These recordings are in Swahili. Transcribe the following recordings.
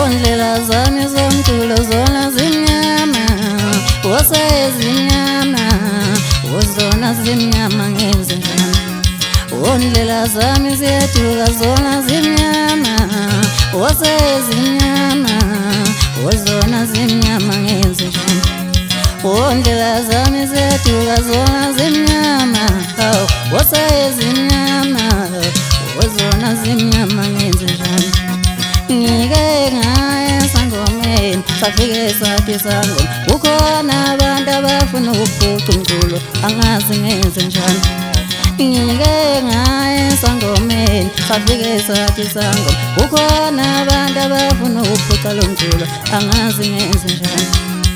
Ondlela zami zomculo zona zimnyama, wasezimnyama, uzona zimnyama ngenze njani. Ondlela zami ziyaduka zona zimnyama, wasezimnyama, uzona zimnyama ngenze njani. Ondlela zami ziyaduka zona zimnyama, wasezimnyama, uzona zimnyama ngenze njani. Ngike ngaya sangomeni safike sathi sangoma, kukhona abantu abafuna ukuphuca umculo angazi ngenze njani. Ngike ngaya sangomeni safike sathi sangoma, kukhona abantu abafuna ukuphuca lo mculo angazi ngenze njani.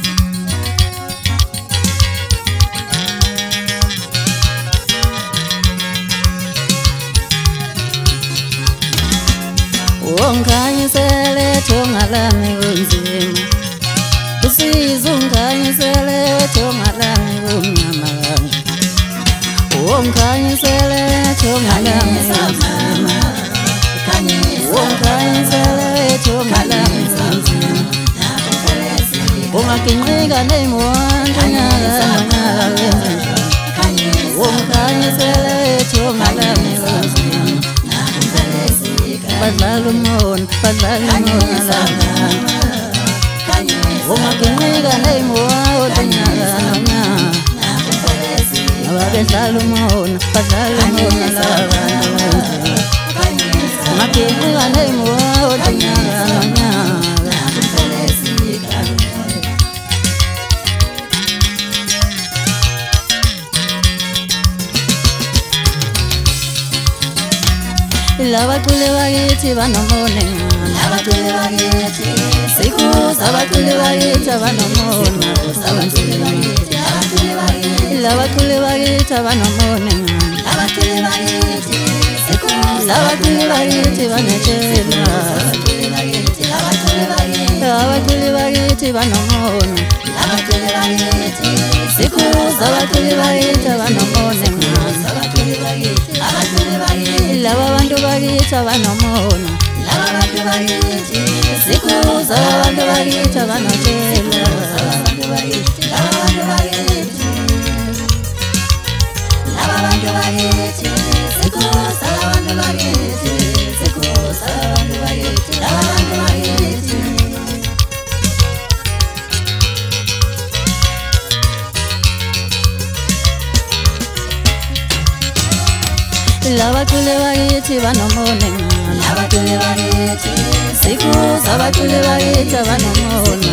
Unkhanyisele thonga lami kunzima, usizo unkhanyisele thonga lami kumnyama kanje. Unkhanyisele thonga lami kunzima, unkhanyisele thonga lami kunzima. Ungaginqika ney'moto nyaka nonyaka wenze njani. Unkhanyisele thonga lami kunzima. Badlala umona, badlala umona lana. Ungaginqika ney'moto nyaka nonyaka. Abadlala umona, badlala umona lana. Ungaginqika ney'moto nyaka nonyaka. Labaculi bakithi banomonengana, labaculi bakithi sikhuza abaculi bakithi abanomona. Labaculi bakithi abanomonengana, labaculi bakithi sikhuza abaculi bakithi banetshela. Abaculi bakithi banomona, labaculi bakithi sikhuza abaculi bakithi abanomonengana. Laba bantu bakithi abanomona, laba bantu bakithi sikhuza abantu bakithi abanotshela. Laba bantu bakithi sikhuza abantu bakithi, sikhuza abantu bakithi, laba bantu bakithi. Labaculi bakithi banomonengana, labaculi bakithi sikhuza abaculi bakithi abanomona.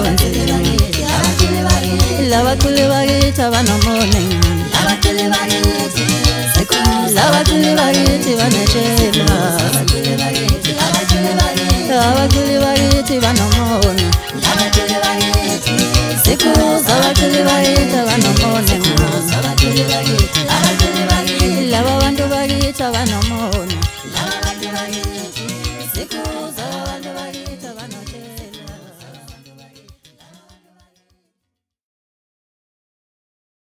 Labaculi bakithi abanomonengana, labaculi bakithi sikhuza abaculi bakithi banetshela. Abaculi bakithi banomona, labaculi bakithi sikhuza abaculi bakithi abanomonengana. Laba bantu bakithi abanomona, laba bantu bakithi sikhuza